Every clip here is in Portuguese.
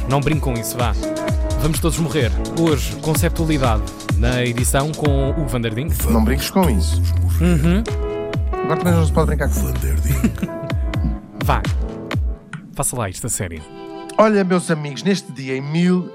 Não brinco com isso, vá. Vamos todos morrer. Hoje, conceptualidade na edição com o Van der Dink. Não brinques com isso. Agora também não se pode brincar com Van der Dink. Vá. Faça lá isto a sério. Olha, meus amigos, neste dia, em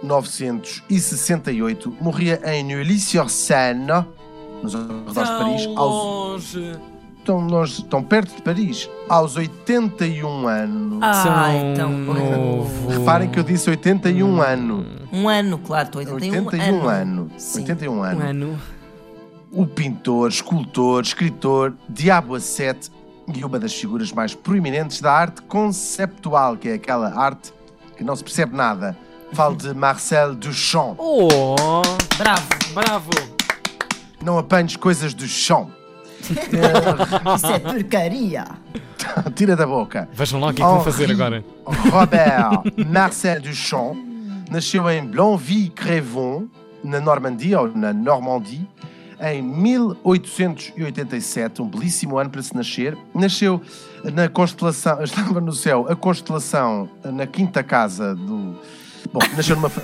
1968, morria em Neuilly-sur-Seine, nos arredores de Paris, tão longe, tão perto de Paris, aos 81 anos. Ai, tão novo. Reparem que eu disse 81 anos. Um ano, claro, estou 81 anos. 81 anos. Um ano. O pintor, escultor, escritor, Diabo a Sete e uma das figuras mais proeminentes da arte conceptual, que é aquela arte que não se percebe nada. Falo de Marcel Duchamp. Oh! Bravo. Não apanhes coisas do chão. Isso é porcaria. Tira da boca. Vejam lá o que é que vão fazer agora. Robert Marcel Duchamp nasceu em Blanville-Crevon, na Normandia, ou na Normandie, em 1887, um belíssimo ano para se nascer. Nasceu na constelação, estava no céu, a constelação na quinta casa do... Bom, nasceu numa...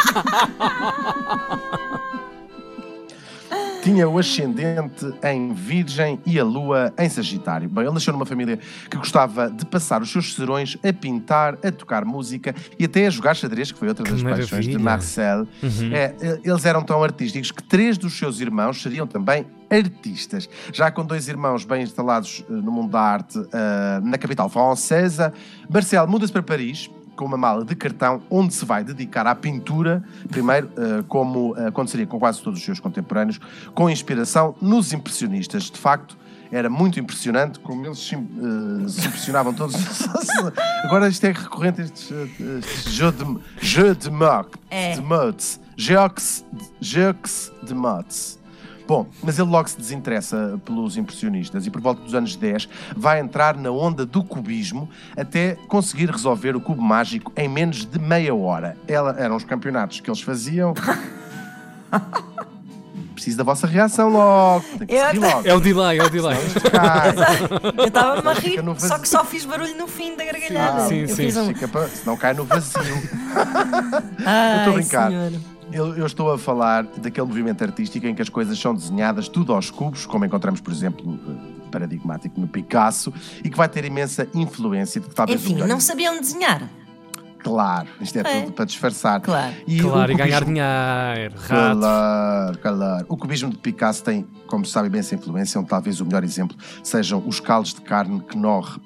Tinha o ascendente em Virgem e a lua em Sagitário. Bem, ele nasceu numa família que gostava de passar os seus serões a pintar, a tocar música e até a jogar xadrez, que foi outra das paixões de Marcel. Eles eram tão artísticos que 3 dos seus irmãos seriam também artistas. Já com 2 irmãos bem instalados no mundo da arte na capital francesa, Marcel muda-se para Paris com uma mala de cartão, onde se vai dedicar à pintura, primeiro, como aconteceria com quase todos os seus contemporâneos, com inspiração nos impressionistas. De facto, era muito impressionante como eles se impressionavam todos. Agora isto é recorrente, estes jeux de mots. Jeux de mots. Bom, mas ele logo se desinteressa pelos impressionistas e por volta dos anos 10 vai entrar na onda do cubismo até conseguir resolver o cubo mágico em menos de meia hora. Eram os campeonatos que eles faziam. Preciso da vossa reação logo. Tem que seguir logo. É o delay. Eu estava-me a rir, só que só fiz barulho no fim da gargalhada. Sim. Senão cai no vazio. Eu estou a brincar. Eu estou a falar daquele movimento artístico em que as coisas são desenhadas tudo aos cubos, como encontramos, por exemplo, paradigmático no Picasso, e que vai ter imensa influência de que talvez... Enfim, não sabiam desenhar. Claro, isto é tudo para disfarçar. Claro. E ganhar dinheiro. Claro. O cubismo de Picasso tem, como se sabe bem, essa influência, onde talvez o melhor exemplo sejam os caldos de carne que Knorr.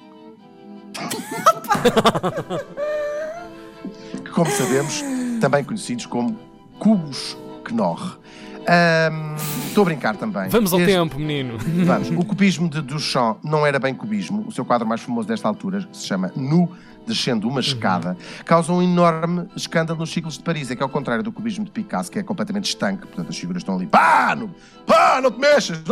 Que, como sabemos, também conhecidos como cubos Knorr. Estou a brincar também. Vamos ao tempo, menino. Vamos. O cubismo de Duchamp não era bem cubismo. O seu quadro mais famoso desta altura, que se chama Nu, descendo uma escada, causa um enorme escândalo nos ciclos de Paris. É que, ao contrário do cubismo de Picasso, que é completamente estanque, portanto as figuras estão ali, não te mexas!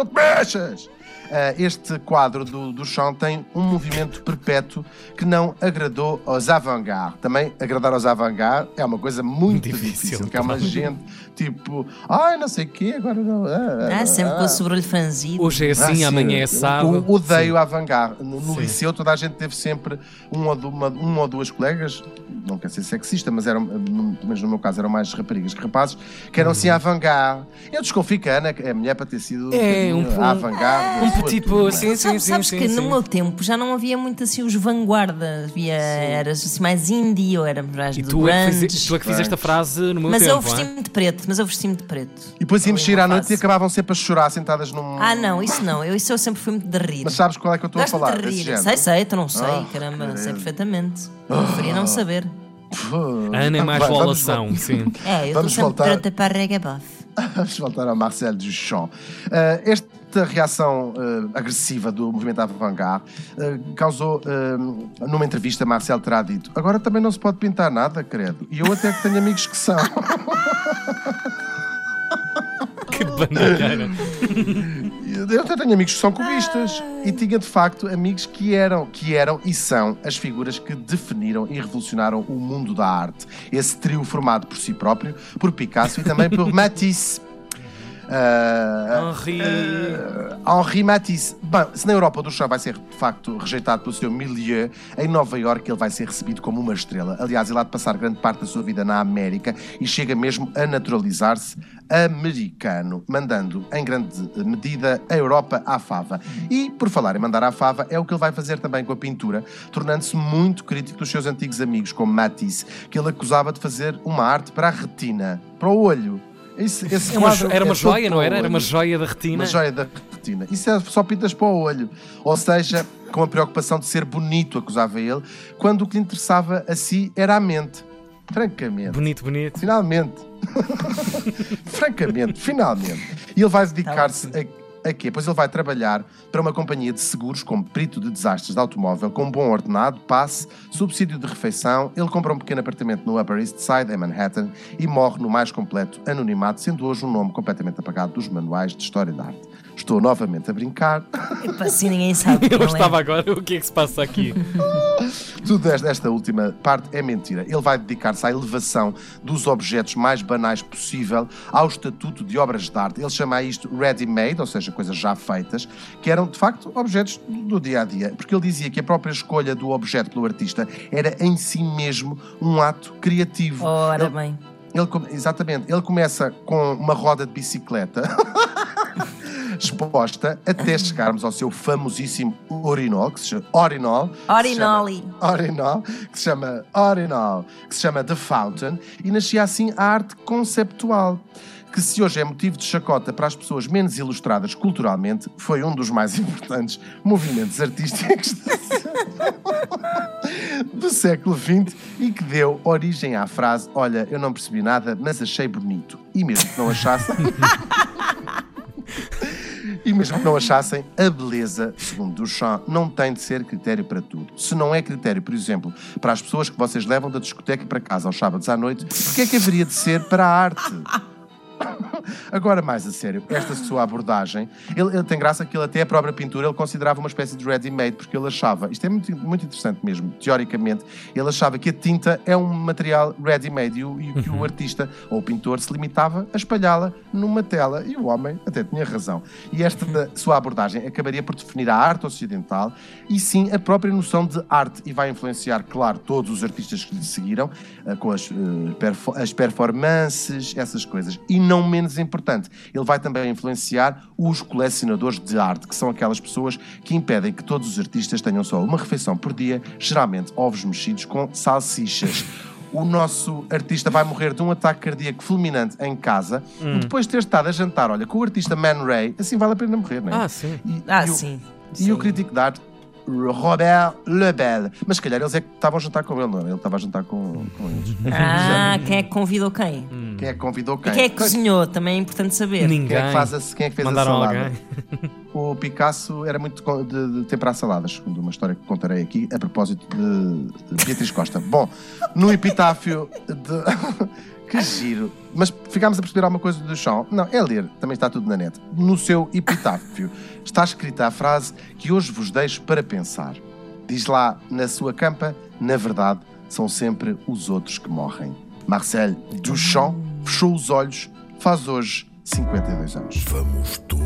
Este quadro do Duchamp tem um movimento perpétuo que não agradou aos avant-garde. Também agradar aos avant-garde é uma coisa muito difícil, porque há uma gente tipo, não sei o quê, agora não. Sempre com o sobrolho franzido. Hoje é assim, amanhã é sábado. Odeio avant-garde. No liceu toda a gente teve sempre uma ou duas colegas, não quer ser sexista, mas eram, pelo menos no meu caso, eram mais raparigas que rapazes, que eram assim avant-garde. Eu desconfio que a Ana é mulher para ter sido avant-garde. Tipo, sabes que no meu tempo já não havia muito assim os vanguarda, eras assim mais indie ou era mais e do tu grunge. Tu é que fizeste a frase no meu mas tempo. Eu vesti-me de preto. E depois íamos sair à noite e acabavam sempre a chorar sentadas num... Não, isso não. Isso eu sempre fui muito de rir. Mas sabes qual é que eu estou a falar? De rir. Sei, tu não sei. Caramba, sei perfeitamente. Preferia não saber. Ana é mais volação, sim. Eu estou sempre pronta para a regabof. Vamos voltar a Marcel Duchamp. Esta reação agressiva do movimento avant-garde causou, numa entrevista, Marcel terá dito: agora também não se pode pintar nada, credo. E eu até que tenho amigos que são. Que bandeira. Eu até tenho amigos que são cubistas e tinha de facto amigos que eram e são as figuras que definiram e revolucionaram o mundo da arte. Esse trio formado por si próprio, por Picasso e também por Matisse. Henri Matisse. Bem, se na Europa o Duchamp vai ser de facto rejeitado pelo seu milieu, em Nova Iorque ele vai ser recebido como uma estrela. Aliás, ele há de passar grande parte da sua vida na América e chega mesmo a naturalizar-se americano, mandando em grande medida a Europa à fava. E, por falar em mandar à fava, é o que ele vai fazer também com a pintura, tornando-se muito crítico dos seus antigos amigos, como Matisse, que ele acusava de fazer uma arte para a retina, para o olho. Era uma joia, não era? Era uma joia da retina. Uma joia da retina. Isso é só pintas para o olho. Ou seja, com a preocupação de ser bonito, acusava ele, quando o que lhe interessava a si era a mente. Francamente. Bonito. Finalmente. Francamente, finalmente. E ele vai dedicar-se a quê? Pois ele vai trabalhar para uma companhia de seguros como perito de desastres de automóvel, com um bom ordenado, passe, subsídio de refeição. Ele compra um pequeno apartamento no Upper East Side, em Manhattan, e morre no mais completo anonimato, sendo hoje um nome completamente apagado dos manuais de história da arte. Estou novamente a brincar. Epa, assim ninguém sabe. Eu estava agora, o que é que se passa aqui? Tudo esta última parte é mentira. Ele vai dedicar-se à elevação dos objetos mais banais possível ao estatuto de obras de arte. Ele chama isto ready-made, ou seja, coisas já feitas, que eram, de facto, objetos do dia-a-dia. Porque ele dizia que a própria escolha do objeto pelo artista era, em si mesmo, um ato criativo. Ora bem. Exatamente. Ele começa com uma roda de bicicleta exposta até chegarmos ao seu famosíssimo urinol, que se chama Orinol. Que se chama The Fountain, e nascia assim a arte conceptual, que se hoje é motivo de chacota para as pessoas menos ilustradas culturalmente, foi um dos mais importantes movimentos artísticos do século XX e que deu origem à frase: olha, eu não percebi nada, mas achei bonito. E mesmo que não achassem... E mesmo que não achassem, a beleza, segundo Duchamp, não tem de ser critério para tudo. Se não é critério, por exemplo, para as pessoas que vocês levam da discoteca para casa aos sábados à noite, porque é que haveria de ser para a arte? Agora, mais a sério, esta sua abordagem, ele tem graça que ele até a própria pintura ele considerava uma espécie de ready-made, porque ele achava, isto é muito, muito interessante mesmo, teoricamente, ele achava que a tinta é um material ready-made e que o artista ou o pintor se limitava a espalhá-la numa tela, e o homem até tinha razão. E esta sua abordagem acabaria por definir a arte ocidental e sim a própria noção de arte, e vai influenciar, claro, todos os artistas que lhe seguiram, com as performances, essas coisas. E não menos importante, ele vai também influenciar os colecionadores de arte, que são aquelas pessoas que impedem que todos os artistas tenham só uma refeição por dia, geralmente ovos mexidos com salsichas. O nosso artista vai morrer de um ataque cardíaco fulminante em casa, depois de ter estado a jantar, olha, com o artista Man Ray. Assim vale a pena morrer, não é? Sim. E o crítico de arte Robert Lebel. Mas se calhar eles é que estavam a jantar com ele, não é? Ele estava a jantar com eles. Quem é que convidou quem? Quem é que convidou quem? E quem é que cozinhou? Também é importante saber. Ninguém. Quem é que fez Mandaram a salada? Alguém. O Picasso era muito de temperar saladas, segundo uma história que contarei aqui, a propósito de Beatriz Costa. Bom, no epitáfio de... Que giro. Mas ficámos a perceber alguma coisa do Duchamp? Não, é ler. Também está tudo na net. No seu epitáfio está escrita a frase que hoje vos deixo para pensar. Diz lá na sua campa: na verdade, são sempre os outros que morrem. Marcel Duchamp fechou os olhos, faz hoje 52 anos. Vamos todos